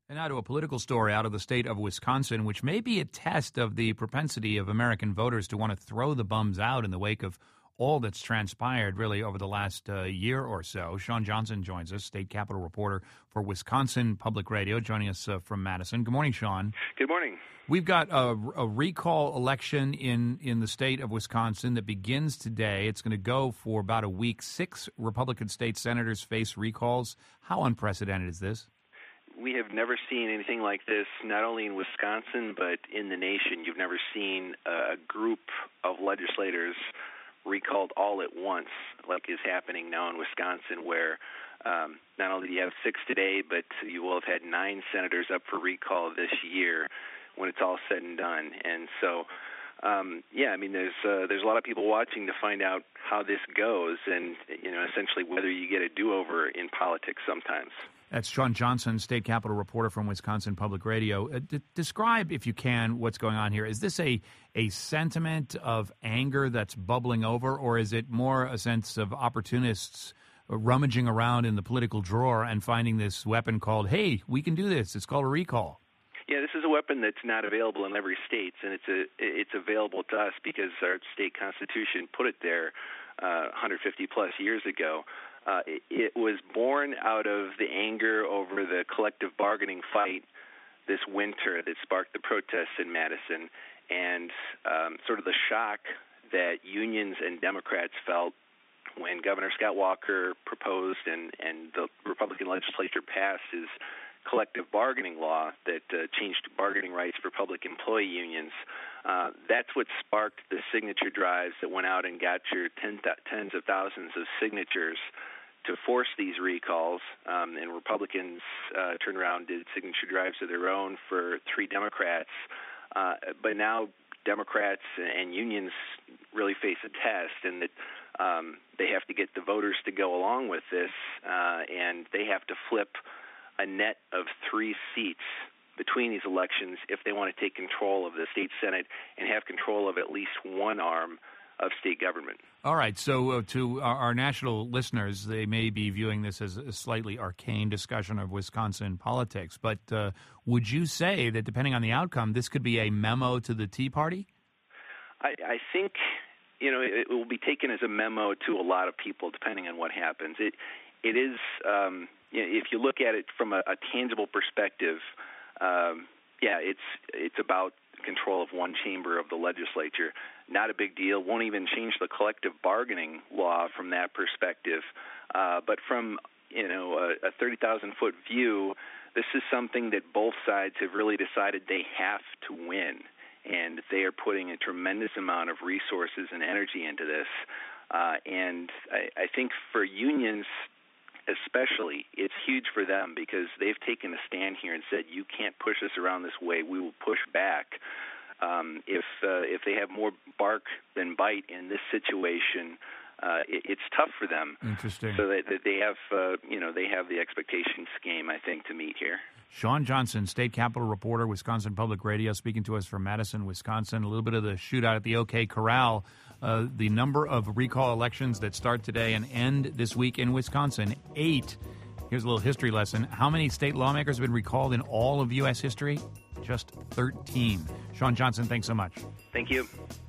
And now to a political story out of the state of Wisconsin, which may be a test of the propensity of American voters to want to throw the bums out in the wake of all that's transpired really over the last year or so. Sean Johnson joins us, state capitol reporter for Wisconsin Public Radio, joining us from Madison. Good morning, Sean. Good morning. We've got a recall election in the state of Wisconsin that begins today. It's going to go for about a week. 6 Republican state senators face recalls. How unprecedented is this? We have never seen anything like this, not only in Wisconsin, but in the nation. You've never seen a group of legislators recalled all at once, like is happening now in Wisconsin, where not only do you have 6 today, but you will have had 9 senators up for recall this year when it's all said and done. And so, there's a lot of people watching to find out how this goes and, essentially whether you get a do-over in politics sometimes. That's Sean Johnson, state capitol reporter from Wisconsin Public Radio. Describe, if you can, what's going on here. Is this a sentiment of anger that's bubbling over, or is it more a sense of opportunists rummaging around in the political drawer and finding this weapon called, hey, we can do this? It's called a recall. Yeah, this is a weapon that's not available in every state, and it's available to us because our state constitution put it there 150-plus years ago. It was born out of the anger over the collective bargaining fight this winter that sparked the protests in Madison, and sort of the shock that unions and Democrats felt when Governor Scott Walker proposed and the Republican legislature passed his collective bargaining law that changed bargaining rights for public employee unions. That's what sparked the signature drives that went out and got your tens of thousands of signatures to force these recalls, and Republicans turned around and did signature drives of their own for 3 Democrats. But now Democrats and unions really face a test, and that they have to get the voters to go along with this, and they have to flip a net of 3 seats between these elections if they want to take control of the state Senate and have control of at least one arm of state government. All right. So to our national listeners, they may be viewing this as a slightly arcane discussion of Wisconsin politics. But would you say that depending on the outcome, this could be a memo to the Tea Party? I think, it will be taken as a memo to a lot of people depending on what happens. It is, if you look at it from a tangible perspective, it's about control of one chamber of the legislature. Not a big deal. Won't even change the collective bargaining law from that perspective. But from a 30,000-foot view, this is something that both sides have really decided they have to win, and they are putting a tremendous amount of resources and energy into this. And I think for unions especially, it's huge for them because they've taken a stand here and said, you can't push us around this way. We will push back. If they have more bark than bite in this situation, it's tough for them. Interesting. So that they have, they have the expectations game, I think, to meet here. Sean Johnson, state capitol reporter, Wisconsin Public Radio, speaking to us from Madison, Wisconsin. A little bit of the shootout at the OK Corral. The number of recall elections that start today and end this week in Wisconsin, 8. Here's a little history lesson. How many state lawmakers have been recalled in all of U.S. history? Just 13. Sean Johnson, thanks so much. Thank you.